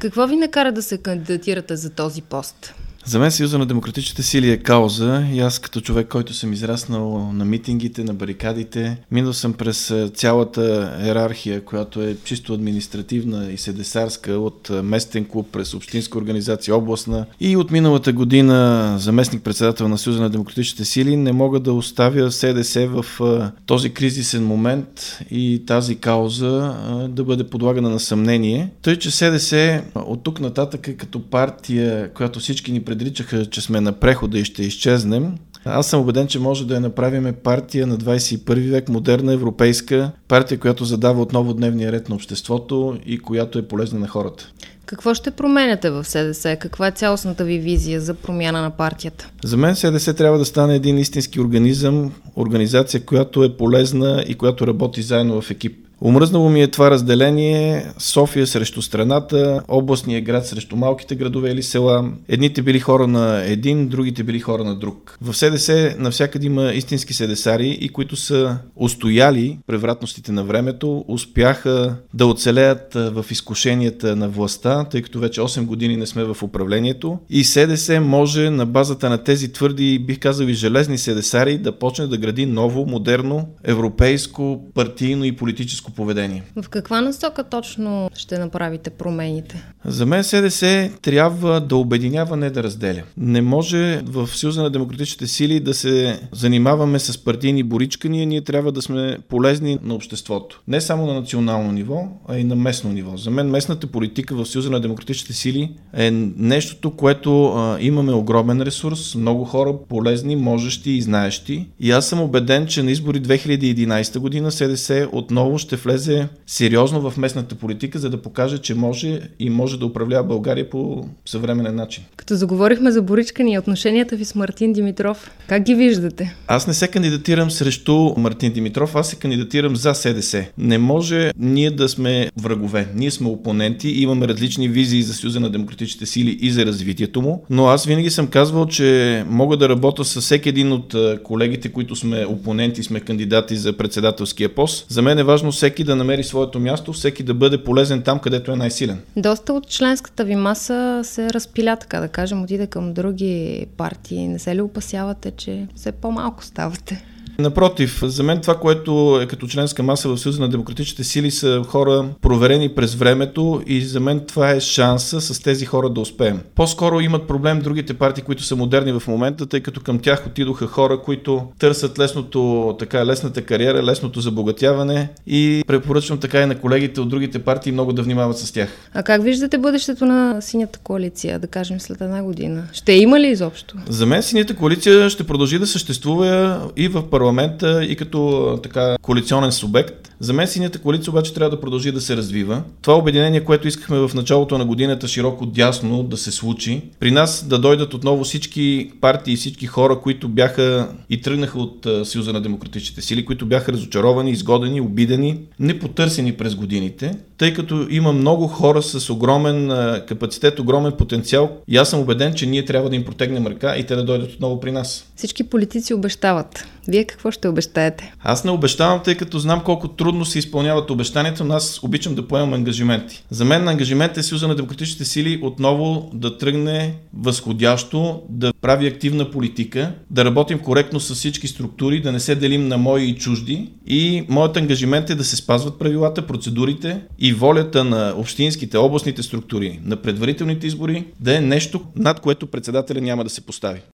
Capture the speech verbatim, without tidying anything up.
Какво ви накара да се кандидатирате за този пост? За мен Съюза на демократичните сили е кауза и аз като човек, който съм израснал на митингите, на барикадите, минал съм през цялата йерархия, която е чисто административна и седесарска, от местен клуб през общинска организация, областна, и от миналата година заместник-председател на Съюза на демократичните сили, не мога да оставя СДС в този кризисен момент и тази кауза да бъде подлагана на съмнение. Тъй, че СДС от тук нататък е като партия, която всички ни предричаха, че сме на прехода и ще изчезнем. Аз съм убеден, че може да я направим партия на двадесет и първи век, модерна, европейска, партия, която задава отново дневния ред на обществото и която е полезна на хората. Какво ще променяте в СДС? Каква е цялостната ви визия за промяна на партията? За мен СДС трябва да стане един истински организъм, организация, която е полезна и която работи заедно в екип. Умръзнало ми е това разделение: София срещу страната, областния град срещу малките градове или села. Едните били хора на един, другите били хора на друг. В СДС навсякъде има истински седесари, и които са устояли превратностите на времето, успяха да оцелеят в изкушенията на властта, тъй като вече осем години не сме в управлението. И СДС може на базата на тези твърди, бих казал и железни седесари, да почне да гради ново, модерно, европейско, партийно и политическо поведение. В каква насока точно ще направите промените? За мен СДС трябва да обединява, не да разделя. Не може в Съюза на демократичните сили да се занимаваме с партийни боричкания, ние трябва да сме полезни на обществото. Не само на национално ниво, а и на местно ниво. За мен местната политика в Съюза на демократичните сили е нещото, което а, имаме огромен ресурс, много хора полезни, можещи и знаещи. И аз съм убеден, че на избори две хиляди и единадесета година СДС отново ще влезе сериозно в местната политика, за да покаже, че може и може да управлява България по съвременен начин. Като заговорихме за боричкания, отношенията ви с Мартин Димитров, как ги виждате? Аз не се кандидатирам срещу Мартин Димитров, аз се кандидатирам за СДС. Не може ние да сме врагове. Ние сме опоненти и имаме различни визии за Съюза на демократичните сили и за развитието му, но аз винаги съм казвал, че мога да работя с всеки един от колегите, които сме опоненти, сме кандидати за председателския пост. За мен е важно всеки да намери своето място, всеки да бъде полезен там, където е най-силен. Доста от членската ви маса се разпиля, така да кажем, отиде към други партии. Не се ли опасявате, че все по-малко ставате? Напротив, за мен това, което е като членска маса в Съюза на демократичните сили, са хора проверени през времето, и за мен това е шанса с тези хора да успеем. По-скоро имат проблем другите партии, които са модерни в момента, тъй като към тях отидоха хора, които търсят лесното, така, лесната кариера, лесното забогатяване, и препоръчвам така и на колегите от другите партии много да внимават с тях. А как виждате бъдещето на Синята коалиция, да кажем след една година? Ще има ли изобщо? За мен Синята коалиция ще продължи да съществува и в парламента, парламента и като така коалиционен субект. За мен Синята коалиция обаче трябва да продължи да се развива. Това обединение, което искахме в началото на годината широко дясно да се случи, при нас да дойдат отново всички партии и всички хора, които бяха и тръгнаха от Съюза на демократичните сили, които бяха разочаровани, изгодени, обидени, непотърсени през годините, тъй като има много хора с огромен капацитет, огромен потенциал, и аз съм убеден, че ние трябва да им протегнем ръка и те да дойдат отново при нас. Всички политици обещават. Вие какво ще обещаете? Аз не обещавам, тъй като знам колко трудно се изпълняват обещанията, но аз обичам да поемам ангажименти. За мен ангажимент е Съюза на демократичните сили отново да тръгне възходящо, да прави активна политика, да работим коректно с всички структури, да не се делим на мои и чужди, и моят ангажимент е да се спазват правилата, процедурите и волята на общинските, областните структури, на предварителните избори, да е нещо, над което председателя няма да се постави.